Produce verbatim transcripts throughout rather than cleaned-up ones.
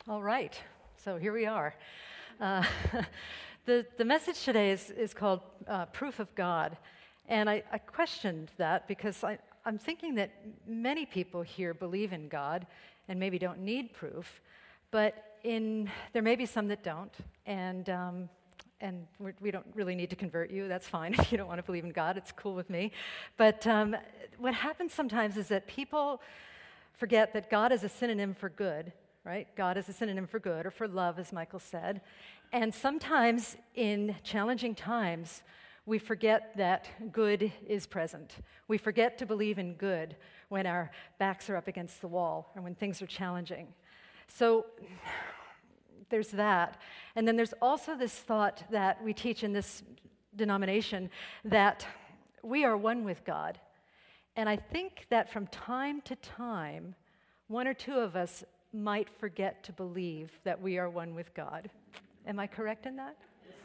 All right, so here we are. Uh, the, the message today is, is called uh, Proof of God. And I, I questioned that because I, I'm thinking that many people here believe in God and maybe don't need proof, but in there may be some that don't, and um, and we're, we don't really need to convert you. That's fine if you don't want to believe in God. It's cool with me. But um, what happens sometimes is that people forget that God is a synonym for good, right? God is a synonym for good, or for love, as Michael said. And sometimes in challenging times, we forget that good is present. We forget to believe in good when our backs are up against the wall or when things are challenging. So there's that. And then there's also this thought that we teach in this denomination that we are one with God. And I think that from time to time, one or two of us might forget to believe that we are one with God. Am I correct in that?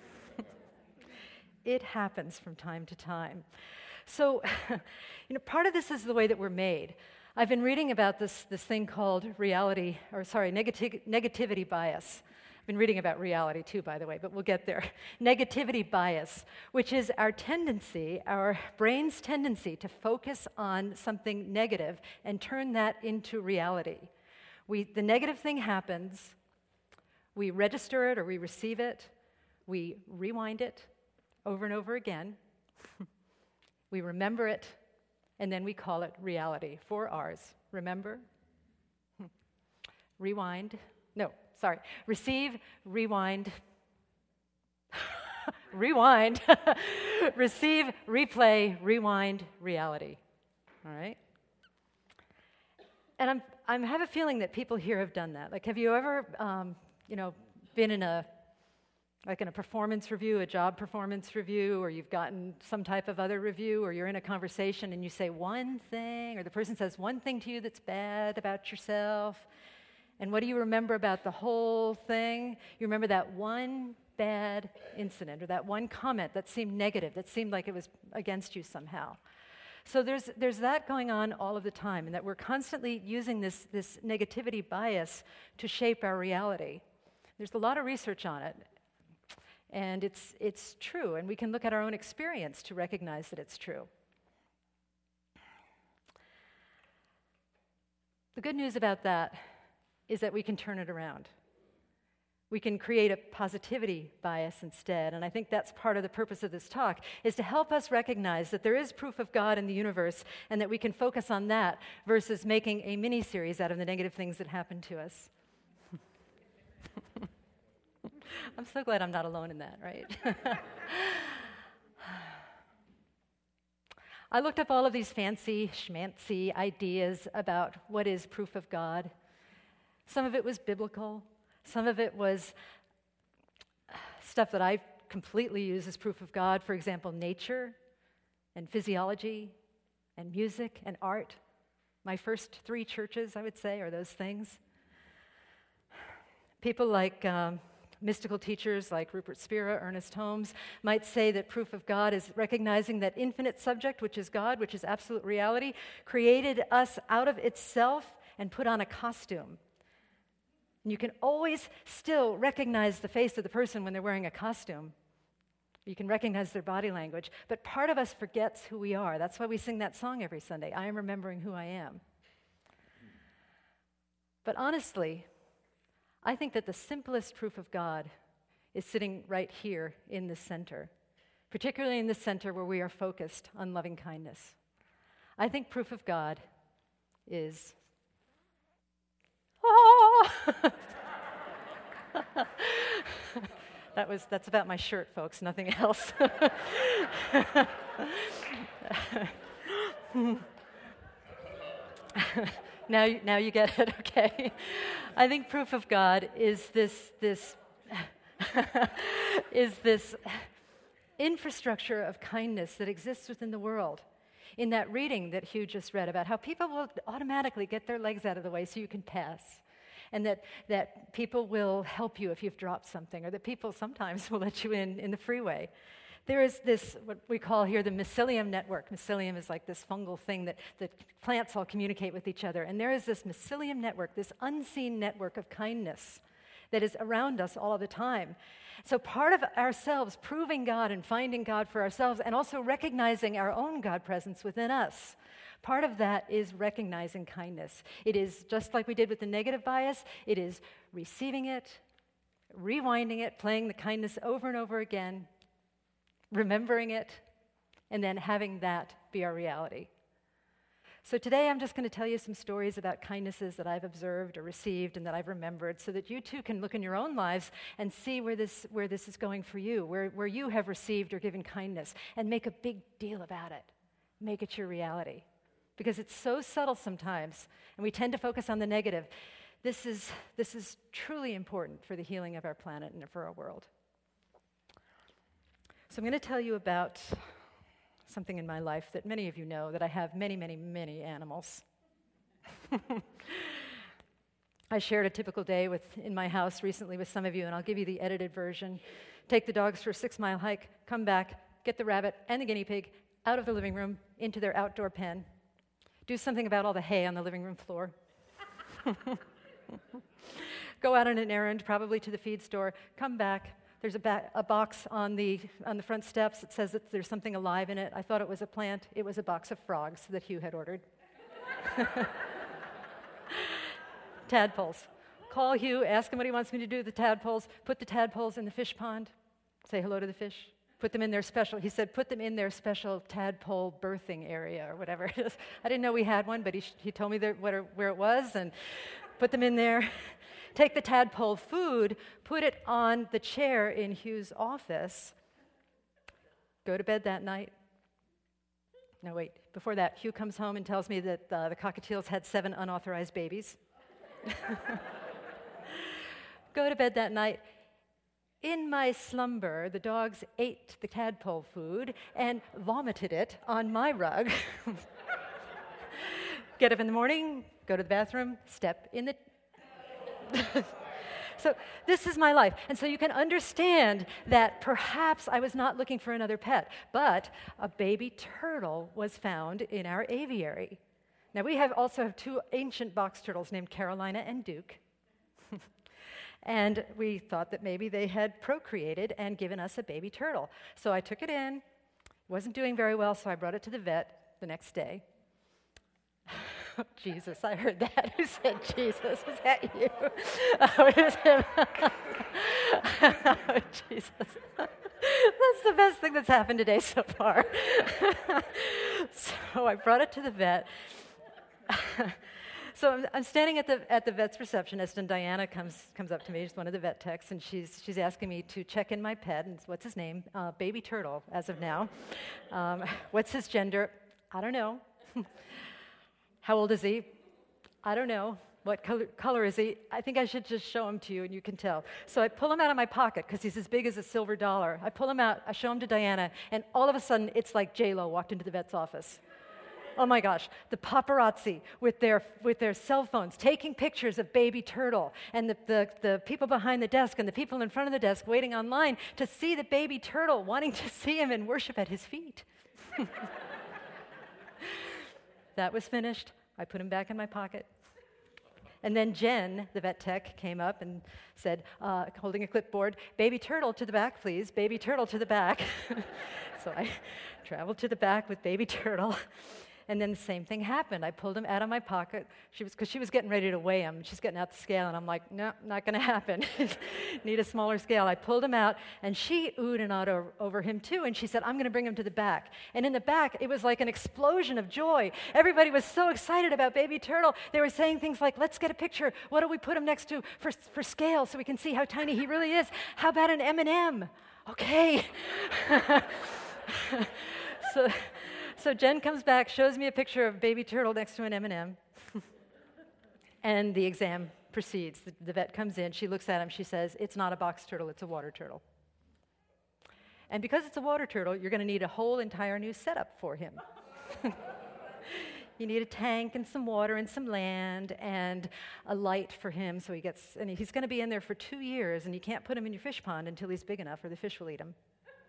It happens from time to time. So, you know, part of this is the way that we're made. I've been reading about this, this thing called reality, or sorry, negati- negativity bias. I've been reading about reality too, by the way, but we'll get there. Negativity bias, which is our tendency, our brain's tendency to focus on something negative and turn that into reality. We, the negative thing happens, we register it or we receive it, we rewind it over and over again, we remember it, and then we call it reality. Four R's. Remember, rewind, no, sorry, receive, rewind, rewind, receive, replay, rewind, reality. All right? And I'm I have a feeling that people here have done that. Like, have you ever, um, you know, been in a, like in a performance review, a job performance review, or you've gotten some type of other review, or you're in a conversation and you say one thing, or the person says one thing to you that's bad about yourself, and what do you remember about the whole thing? You remember that one bad incident, or that one comment that seemed negative, that seemed like it was against you somehow. So there's there's that going on all of the time, and that we're constantly using this, this negativity bias to shape our reality. There's a lot of research on it, and it's it's true, and we can look at our own experience to recognize that it's true. The good news about that is that we can turn it around. We can create a positivity bias instead, and I think that's part of the purpose of this talk, is to help us recognize that there is proof of God in the universe and that we can focus on that versus making a mini-series out of the negative things that happen to us. I'm so glad I'm not alone in that, right? I looked up all of these fancy, schmancy ideas about what is proof of God. Some of it was biblical. Some of it was stuff that I completely use as proof of God. For example, nature and physiology and music and art. My first three churches, I would say, are those things. People like um, mystical teachers like Rupert Spira, Ernest Holmes, might say that proof of God is recognizing that infinite subject, which is God, which is absolute reality, created us out of itself and put on a costume. And you can always still recognize the face of the person when they're wearing a costume. You can recognize their body language. But part of us forgets who we are. That's why we sing that song every Sunday, I am remembering who I am. But honestly, I think that the simplest proof of God is sitting right here in the center, particularly in the center where we are focused on loving kindness. I think proof of God is that was that's about my shirt, folks, nothing else. now, you, now you get it, okay? I think proof of God is this this is this infrastructure of kindness that exists within the world. In that reading that Hugh just read about how people will automatically get their legs out of the way so you can pass, and that, that people will help you if you've dropped something, or that people sometimes will let you in in the freeway. There is this, what we call here the mycelium network. Mycelium is like this fungal thing that, that plants all communicate with each other. And there is this mycelium network, this unseen network of kindness that is around us all the time. So part of ourselves proving God and finding God for ourselves and also recognizing our own God presence within us, part of that is recognizing kindness. It is, just like we did with the negative bias, it is receiving it, rewinding it, playing the kindness over and over again, remembering it, and then having that be our reality. So today I'm just going to tell you some stories about kindnesses that I've observed or received and that I've remembered so that you too can look in your own lives and see where this, where this is going for you, where, where you have received or given kindness, and make a big deal about it. Make it your reality. Because it's so subtle sometimes, and we tend to focus on the negative. This is, this is truly important for the healing of our planet and for our world. So I'm going to tell you about something in my life that many of you know, that I have many, many, many animals. I shared a typical day with in my house recently with some of you, and I'll give you the edited version. Take the dogs for a six-mile hike, come back, get the rabbit and the guinea pig out of the living room into their outdoor pen. Do something about all the hay on the living room floor. Go out on an errand, probably to the feed store, come back. There's a, ba- a box on the on the front steps that says that there's something alive in it. I thought it was a plant. It was a box of frogs that Hugh had ordered. Tadpoles. Call Hugh, ask him what he wants me to do with the tadpoles. Put the tadpoles in the fish pond. Say hello to the fish. Put them in their special, he said, put them in their special tadpole birthing area or whatever it is. I didn't know we had one, but he, sh- he told me that where, where it was, and put them in there. Take the tadpole food, put it on the chair in Hugh's office, go to bed that night. No, wait, before that, Hugh comes home and tells me that uh, the cockatiels had seven unauthorized babies. Go to bed that night. In my slumber, the dogs ate the tadpole food and vomited it on my rug. Get up in the morning, go to the bathroom, step in the... So this is my life. And so you can understand that perhaps I was not looking for another pet, but a baby turtle was found in our aviary. Now we have also have two ancient box turtles named Carolina and Duke. And we thought that maybe they had procreated and given us a baby turtle. So I took it in, wasn't doing very well, so I brought it to the vet the next day. Oh, Jesus, I heard that. Who said Jesus? Was that you? Oh, it was him. Oh, Jesus. That's the best thing that's happened today so far. So I brought it to the vet. So I'm, I'm standing at the at the vet's receptionist, and Diana comes comes up to me. She's one of the vet techs, and she's she's asking me to check in my pet. And what's his name? Uh, Baby Turtle, as of now. Um, what's his gender? I don't know. How old is he? I don't know. What color, color is he? I think I should just show him to you, and you can tell. So I pull him out of my pocket because he's as big as a silver dollar. I pull him out. I show him to Diana, and all of a sudden, it's like J-Lo walked into the vet's office. Oh my gosh, the paparazzi with their with their cell phones taking pictures of baby turtle, and the, the, the people behind the desk and the people in front of the desk waiting online to see the baby turtle, wanting to see him and worship at his feet. That was finished. I put him back in my pocket. And then Jen, the vet tech, came up and said, uh, holding a clipboard, baby turtle to the back, please, baby turtle to the back. So I traveled to the back with baby turtle. And then the same thing happened. I pulled him out of my pocket. She was because she was getting ready to weigh him. She's getting out the scale, and I'm like, no, not going to happen. Need a smaller scale. I pulled him out, and she oohed and awed over, over him too. And she said, I'm going to bring him to the back. And in the back, it was like an explosion of joy. Everybody was so excited about baby turtle. They were saying things like, let's get a picture. What do we put him next to for for scale so we can see how tiny he really is? How about an M and M? Okay. so. So Jen comes back, shows me a picture of baby turtle next to an M and M, and the exam proceeds. The, the vet comes in, she looks at him, she says, it's not a box turtle, it's a water turtle. And because it's a water turtle, you're going to need a whole entire new setup for him. You need a tank and some water and some land and a light for him so he gets, and he's going to be in there for two years, and you can't put him in your fish pond until he's big enough or the fish will eat him.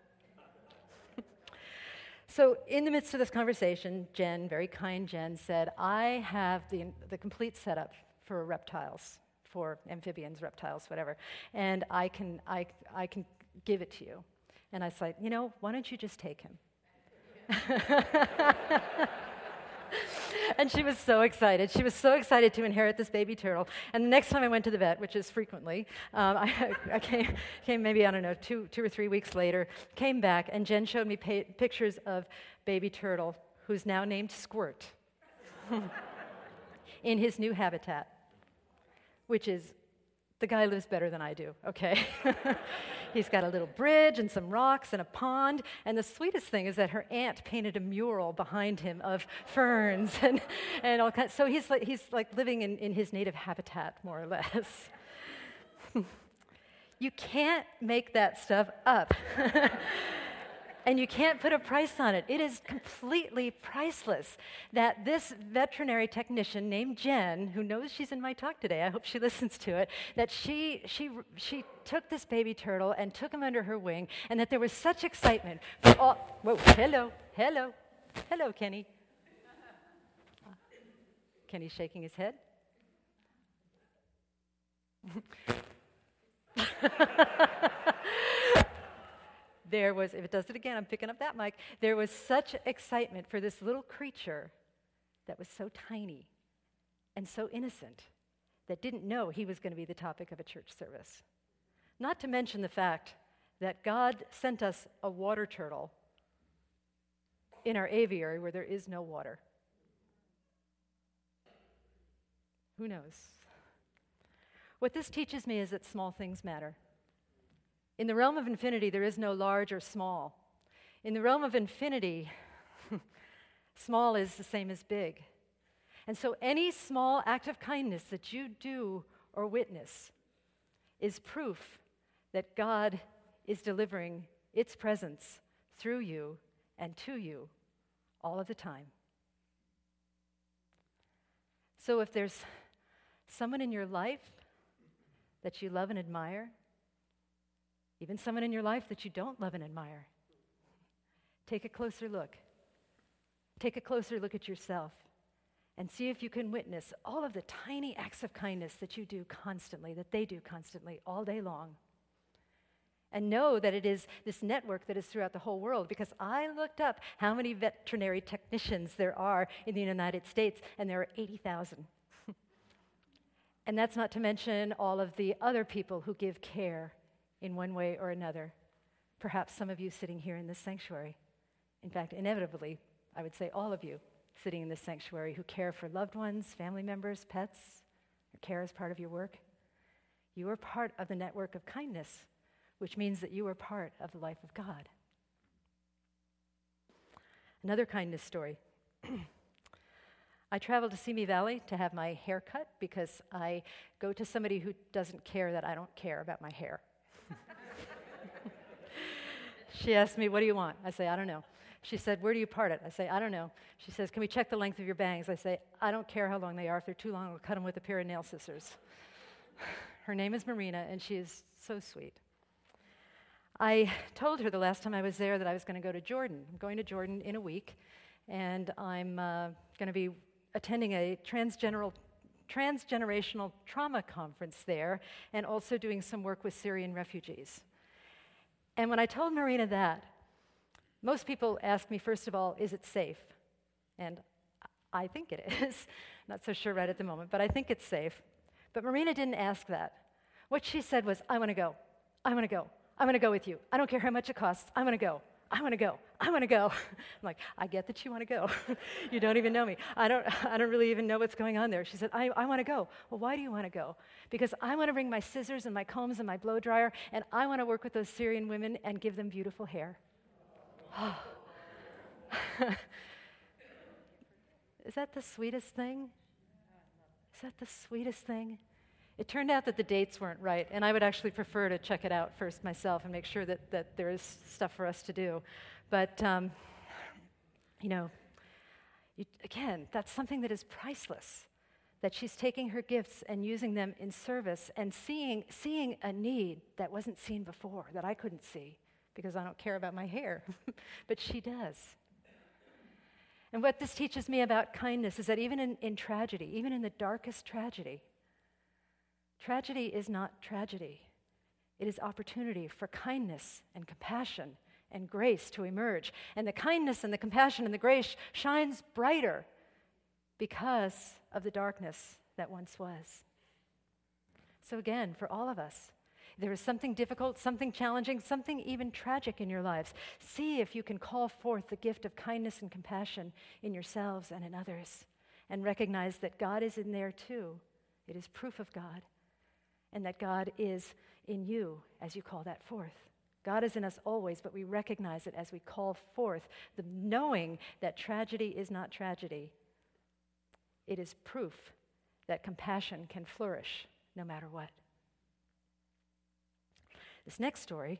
So in the midst of this conversation, Jen, very kind Jen, said, I have the, the complete setup for reptiles, for amphibians, reptiles, whatever. And I can, I, I can give it to you. And I said, you know, why don't you just take him? And she was so excited. She was so excited to inherit this baby turtle. And the next time I went to the vet, which is frequently, um, I, I came, came maybe, I don't know, two, two or three weeks later, came back, and Jen showed me pa- pictures of baby turtle, who's now named Squirt, in his new habitat, which is, the guy lives better than I do, okay? He's got a little bridge and some rocks and a pond, and the sweetest thing is that her aunt painted a mural behind him of ferns and, and all kinds. So he's like, he's like living in, in his native habitat, more or less. You can't make that stuff up. And you can't put a price on it. It is completely priceless that this veterinary technician named Jen, who knows she's in my talk today, I hope she listens to it, that she, she, she took this baby turtle and took him under her wing, and that there was such excitement for all, whoa, hello, hello, hello, Kenny. Kenny's shaking his head. There was, if it does it again, I'm picking up that mic. There was such excitement for this little creature that was so tiny and so innocent that didn't know he was going to be the topic of a church service. Not to mention the fact that God sent us a water turtle in our aviary where there is no water. Who knows? What this teaches me is that small things matter. In the realm of infinity, there is no large or small. In the realm of infinity, small is the same as big. And so any small act of kindness that you do or witness is proof that God is delivering its presence through you and to you all of the time. So if there's someone in your life that you love and admire, even someone in your life that you don't love and admire, take a closer look. Take a closer look at yourself and see if you can witness all of the tiny acts of kindness that you do constantly, that they do constantly, all day long. And know that it is this network that is throughout the whole world, because I looked up how many veterinary technicians there are in the United States, and there are eighty thousand. And that's not to mention all of the other people who give care in one way or another. Perhaps some of you sitting here in this sanctuary. In fact, inevitably, I would say all of you sitting in this sanctuary who care for loved ones, family members, pets, or care as part of your work. You are part of the network of kindness, which means that you are part of the life of God. Another kindness story. I traveled to Simi Valley to have my hair cut because I go to somebody who doesn't care that I don't care about my hair. She asked me, what do you want? I say, I don't know. She said, where do you part it? I say, I don't know. She says, can we check the length of your bangs? I say, I don't care how long they are. If they're too long, I'll cut them with a pair of nail scissors. Her name is Marina, and she is so sweet. I told her the last time I was there that I was going to go to Jordan. I'm going to Jordan in a week, and I'm uh, going to be attending a transgeneral, transgenerational trauma conference there, and also doing some work with Syrian refugees. And when I told Marina that, most people ask me, first of all, is it safe? And I think it is. Not so sure right at the moment, but I think it's safe. But Marina didn't ask that. What she said was, I want to go. I want to go. I want to go with you. I don't care how much it costs. I want to go. I want to go. I want to go. I'm like, I get that you want to go. You don't even know me. I don't I don't really even know what's going on there. She said, I, I want to go. Well, why do you want to go? Because I want to bring my scissors and my combs and my blow dryer, and I want to work with those Syrian women and give them beautiful hair. Is that the sweetest thing? Is that the sweetest thing? It turned out that the dates weren't right, and I would actually prefer to check it out first myself and make sure that, that there is stuff for us to do. But, um, you know, you, again, that's something that is priceless, that she's taking her gifts and using them in service and seeing, seeing a need that wasn't seen before, that I couldn't see because I don't care about my hair, but she does. And what this teaches me about kindness is that even in, in tragedy, even in the darkest tragedy, tragedy is not tragedy. It is opportunity for kindness and compassion and grace to emerge. And the kindness and the compassion and the grace shines brighter because of the darkness that once was. So again, for all of us, there is something difficult, something challenging, something even tragic in your lives. See if you can call forth the gift of kindness and compassion in yourselves and in others, and recognize that God is in there too. It is proof of God, and that God is in you as you call that forth. God is in us always, but we recognize it as we call forth the knowing that tragedy is not tragedy. It is proof that compassion can flourish no matter what. This next story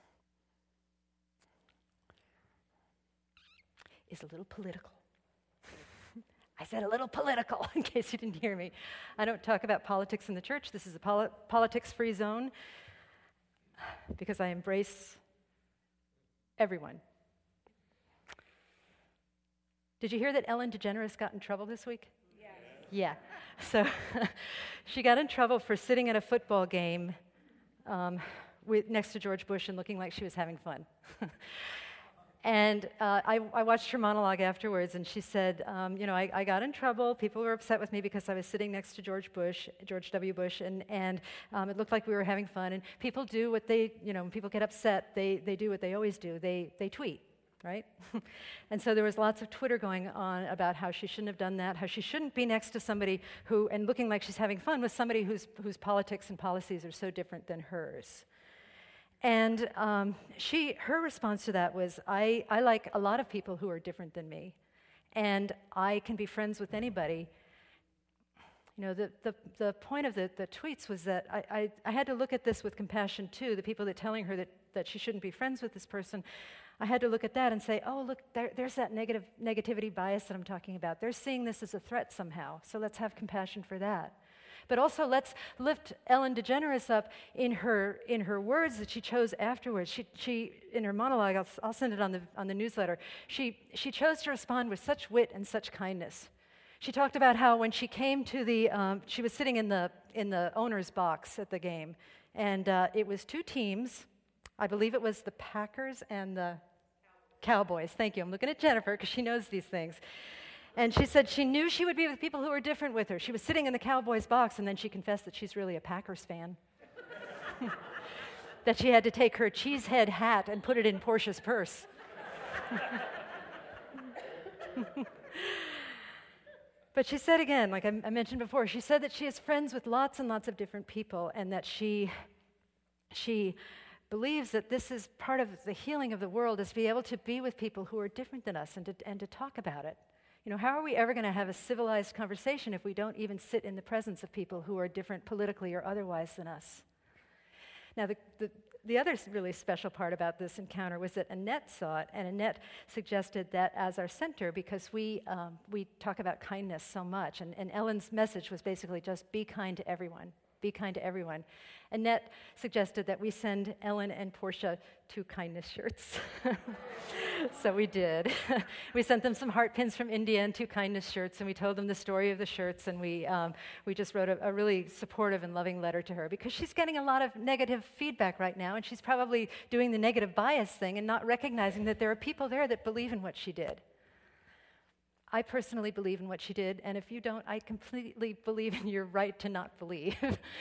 is a little political. I said a little political, in case you didn't hear me. I don't talk about politics in the church. This is a poli- politics-free zone because I embrace everyone. Did you hear that Ellen DeGeneres got in trouble this week? Yes. Yeah. So she got in trouble for sitting at a football game um, with, next to George Bush and looking like she was having fun. And uh, I, I watched her monologue afterwards, and she said, um, you know, I, I got in trouble. People were upset with me because I was sitting next to George Bush, George W. Bush, and, and um, it looked like we were having fun. And people do what they, you know, when people get upset, they, they do what they always do. They, they tweet, right? And so there was lots of Twitter going on about how she shouldn't have done that, how she shouldn't be next to somebody who, and looking like she's having fun with somebody whose, whose politics and policies are so different than hers. And um, she, her response to that was, I, I like a lot of people who are different than me, and I can be friends with anybody. You know, the, the, the point of the, the tweets was that I, I, I had to look at this with compassion too, the people that telling her that, that she shouldn't be friends with this person. I had to look at that and say, oh, look, there, there's that negative negativity bias that I'm talking about. They're seeing this as a threat somehow, so let's have compassion for that. But also, let's lift Ellen DeGeneres up in her in her words that she chose afterwards. She, she in her monologue, I'll, I'll send it on the on the newsletter. She she chose to respond with such wit and such kindness. She talked about how when she came to the, um, she was sitting in the in the owner's box at the game, and uh, it was two teams. I believe it was the Packers and the Cowboys. Thank you. I'm looking at Jennifer because she knows these things. And she said she knew she would be with people who were different with her. She was sitting in the Cowboys box, and then she confessed that she's really a Packers fan. That she had to take her cheesehead hat and put it in Portia's purse. But she said again, like I, I mentioned before, she said that she is friends with lots and lots of different people, and that she, she believes that this is part of the healing of the world, is to be able to be with people who are different than us and to, and to talk about it. You know, how are we ever going to have a civilized conversation if we don't even sit in the presence of people who are different politically or otherwise than us? Now, the, the, the other really special part about this encounter was that Annette saw it, and Annette suggested that as our center, because we um, we talk about kindness so much, and, and Ellen's message was basically just be kind to everyone. Be kind to everyone. Annette suggested that we send Ellen and Portia two kindness shirts. So we did. We sent them some heart pins from India and two kindness shirts, and we told them the story of the shirts, and we um, we just wrote a, a really supportive and loving letter to her, because she's getting a lot of negative feedback right now, and she's probably doing the negative bias thing and not recognizing that there are people there that believe in what she did. I personally believe in what she did, and if you don't, I completely believe in your right to not believe.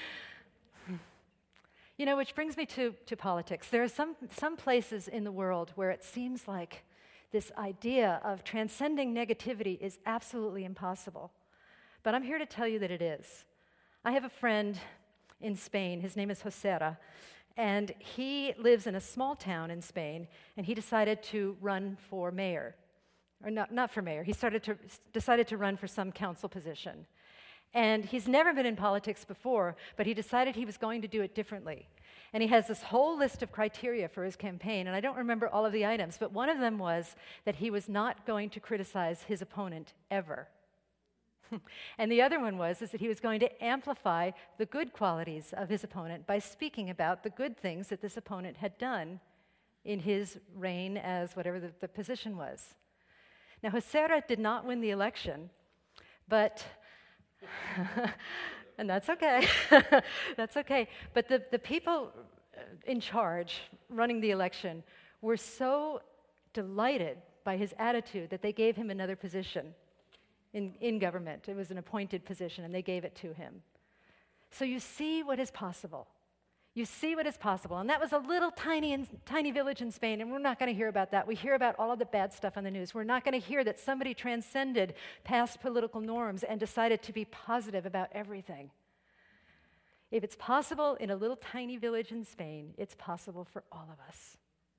You know, which brings me to, to politics. There are some, some places in the world where it seems like this idea of transcending negativity is absolutely impossible. But I'm here to tell you that it is. I have a friend in Spain. His name is Josera, and he lives in a small town in Spain, and he decided to run for mayor. Or not, not for mayor. He started to, decided to run for some council position. And he's never been in politics before, but he decided he was going to do it differently. And he has this whole list of criteria for his campaign, and I don't remember all of the items, but one of them was that he was not going to criticize his opponent ever. And the other one was is that he was going to amplify the good qualities of his opponent by speaking about the good things that this opponent had done in his reign as whatever the, the position was. Now, Josera did not win the election, but And that's okay. That's okay. But the, the people in charge running the election were so delighted by his attitude that they gave him another position in, in government. It was an appointed position, and they gave it to him. So you see what is possible. You see what is possible. And that was a little tiny, in, tiny village in Spain, and we're not going to hear about that. We hear about all of the bad stuff on the news. We're not going to hear that somebody transcended past political norms and decided to be positive about everything. If it's possible in a little tiny village in Spain, it's possible for all of us.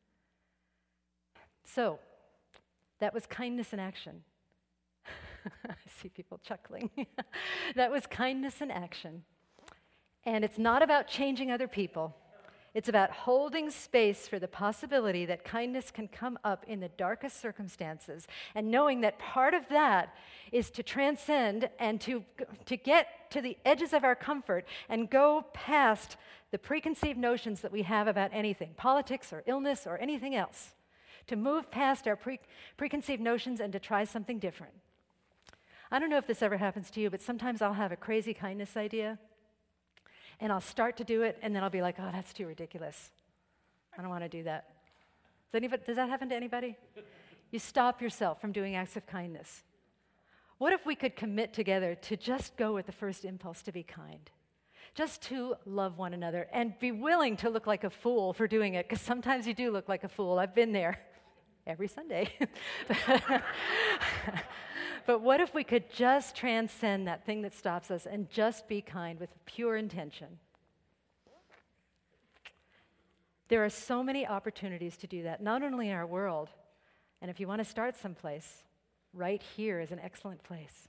So, that was kindness in action. I see people chuckling. That was kindness in action. And it's not about changing other people. It's about holding space for the possibility that kindness can come up in the darkest circumstances, and knowing that part of that is to transcend and to, to get to the edges of our comfort and go past the preconceived notions that we have about anything, politics or illness or anything else, to move past our pre- preconceived notions and to try something different. I don't know if this ever happens to you, but sometimes I'll have a crazy kindness idea, and I'll start to do it, and then I'll be like, oh, that's too ridiculous. I don't want to do that. Does, anybody, does that happen to anybody? You stop yourself from doing acts of kindness. What if we could commit together to just go with the first impulse to be kind? Just to love one another and be willing to look like a fool for doing it, because sometimes you do look like a fool. I've been there every Sunday. But what if we could just transcend that thing that stops us and just be kind with pure intention? There are so many opportunities to do that, not only in our world, and if you want to start someplace, right here is an excellent place.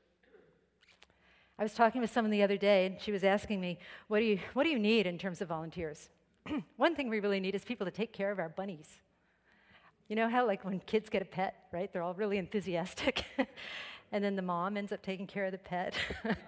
I was talking with someone the other day, and she was asking me, what do you, what do you need in terms of volunteers? One thing we really need is people to take care of our bunnies. You know how, like, when kids get a pet, right? They're all really enthusiastic. And then the mom ends up taking care of the pet.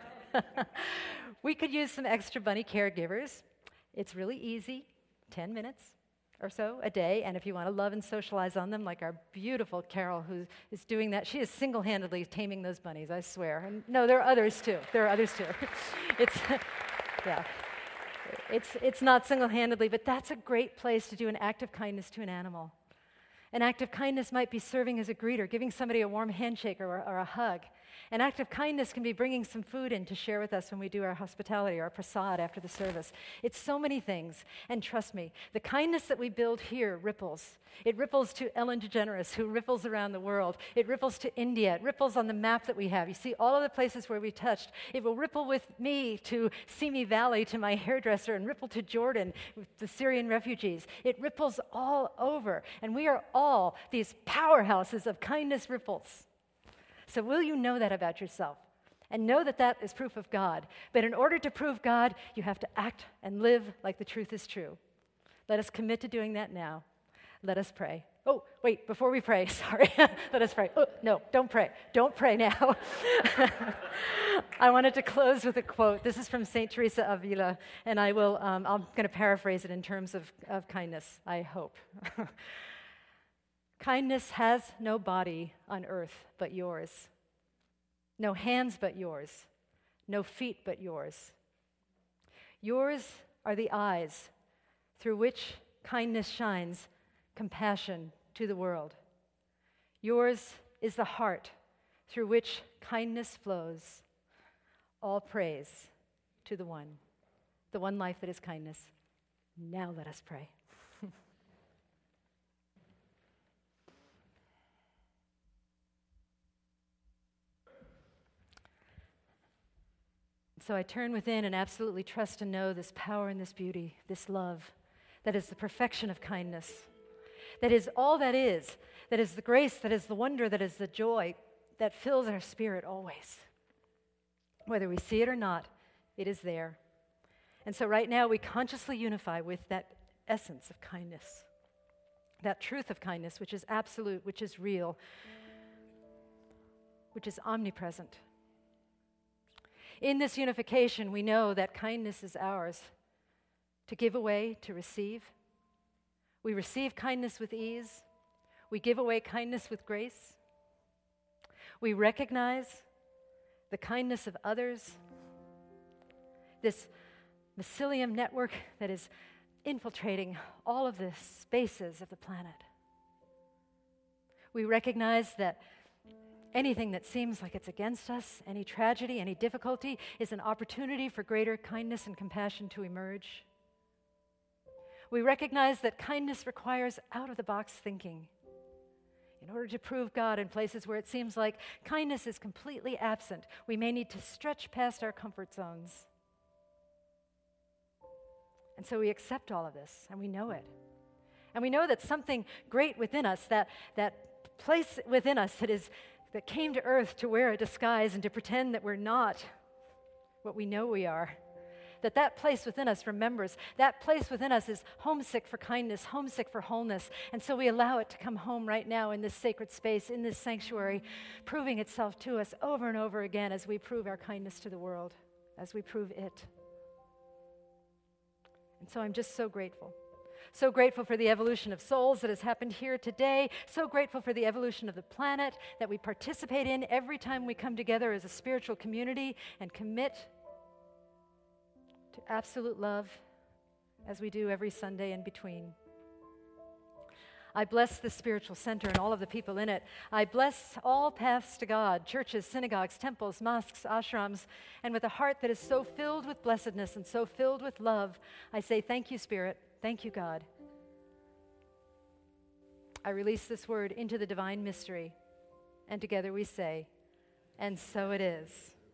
We could use some extra bunny caregivers. It's really easy, ten minutes or so a day. And if you want to love and socialize on them, like our beautiful Carol, who is doing that, she is single-handedly taming those bunnies, I swear. And no, there are others, too. There are others, too. It's, yeah. It's, it's not single-handedly, but that's a great place to do an act of kindness to an animal. An act of kindness might be serving as a greeter, giving somebody a warm handshake or, or a hug. An act of kindness can be bringing some food in to share with us when we do our hospitality or our prasad after the service. It's so many things. And trust me, the kindness that we build here ripples. It ripples to Ellen DeGeneres, who ripples around the world. It ripples to India. It ripples on the map that we have. You see all of the places where we touched. It will ripple with me to Simi Valley, to my hairdresser, and ripple to Jordan, with the Syrian refugees. It ripples all over. And we are all these powerhouses of kindness ripples. So will you know that about yourself? And know that that is proof of God. But in order to prove God, you have to act and live like the truth is true. Let us commit to doing that now. Let us pray. Oh, wait, before we pray, sorry. Let us pray. Oh, no, don't pray. Don't pray now. I wanted to close with a quote. This is from Saint Teresa of Avila, and I will, um, I'm going to paraphrase it in terms of, of kindness, I hope. Kindness has no body on earth but yours, no hands but yours, no feet but yours. Yours are the eyes through which kindness shines compassion to the world. Yours is the heart through which kindness flows. All praise to the one, the one life that is kindness. Now let us pray. So I turn within and absolutely trust and know this power and this beauty, this love, that is the perfection of kindness, that is all that is, that is the grace, that is the wonder, that is the joy that fills our spirit always. Whether we see it or not, it is there. And so right now we consciously unify with that essence of kindness, that truth of kindness, which is absolute, which is real, which is omnipresent. In this unification, we know that kindness is ours to give away, to receive. We receive kindness with ease. We give away kindness with grace. We recognize the kindness of others this mycelium network that is infiltrating all of the spaces of the planet. We recognize that anything that seems like it's against us, any tragedy, any difficulty, is an opportunity for greater kindness and compassion to emerge. We recognize that kindness requires out-of-the-box thinking. In order to prove God in places where it seems like kindness is completely absent, we may need to stretch past our comfort zones. And so we accept all of this, and we know it. And we know that something great within us, that, that place within us that is that came to earth to wear a disguise and to pretend that we're not what we know we are, that that place within us remembers, that place within us is homesick for kindness, homesick for wholeness, and so we allow it to come home right now in this sacred space, in this sanctuary, proving itself to us over and over again as we prove our kindness to the world, as we prove it. And so I'm just so grateful. So grateful for the evolution of souls that has happened here today. So grateful for the evolution of the planet that we participate in every time we come together as a spiritual community and commit to absolute love as we do every Sunday in between. I bless the spiritual center and all of the people in it. I bless all paths to God, churches, synagogues, temples, mosques, ashrams, and with a heart that is so filled with blessedness and so filled with love, I say thank you, Spirit. Thank you, God. I release this word into the divine mystery, and together we say, and so it is.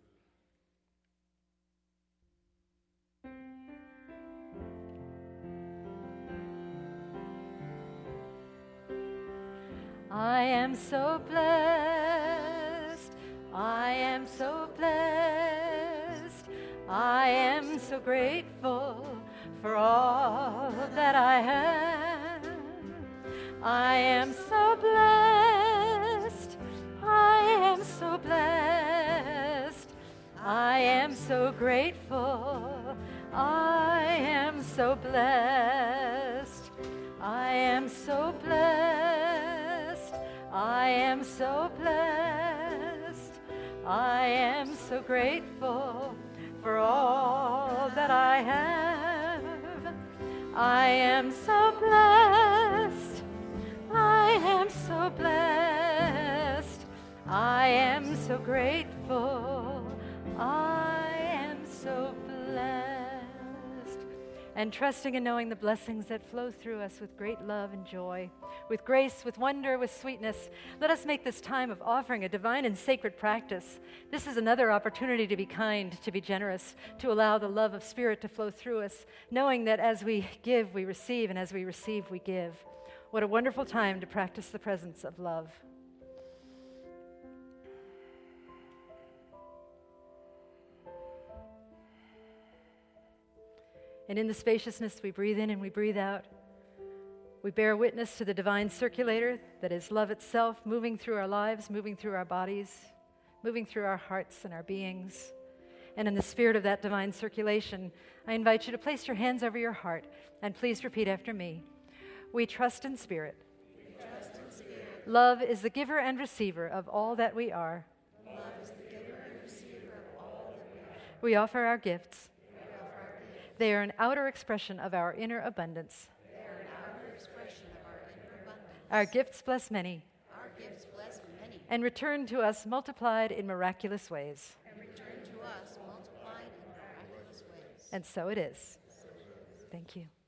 I am so blessed, I am so blessed, I am so grateful for all that I have. I am so blessed, I am so blessed, I am so grateful, I am so blessed, I am so blessed, I am so blessed, I am so grateful for all that I have. I am so blessed, I am so blessed, I am so grateful, I am so blessed. And trusting and knowing the blessings that flow through us with great love and joy, with grace, with wonder, with sweetness, let us make this time of offering a divine and sacred practice. This is another opportunity to be kind, to be generous, to allow the love of Spirit to flow through us, knowing that as we give, we receive, and as we receive, we give. What a wonderful time to practice the presence of love. And in the spaciousness, we breathe in and we breathe out. We bear witness to the divine circulator that is love itself, moving through our lives, moving through our bodies, moving through our hearts and our beings. And in the spirit of that divine circulation, I invite you to place your hands over your heart and please repeat after me. We trust in Spirit. We trust in Spirit. Love is the giver and receiver of all that we are. Love is the giver and receiver of all that we are. We offer our gifts. We offer our gifts. They are an outer expression of our inner abundance. They are an outer expression of our inner abundance. Our gifts bless many. Our gifts bless many. And return to us multiplied in miraculous ways. And return to us multiplied in miraculous ways. And so it is. Thank you.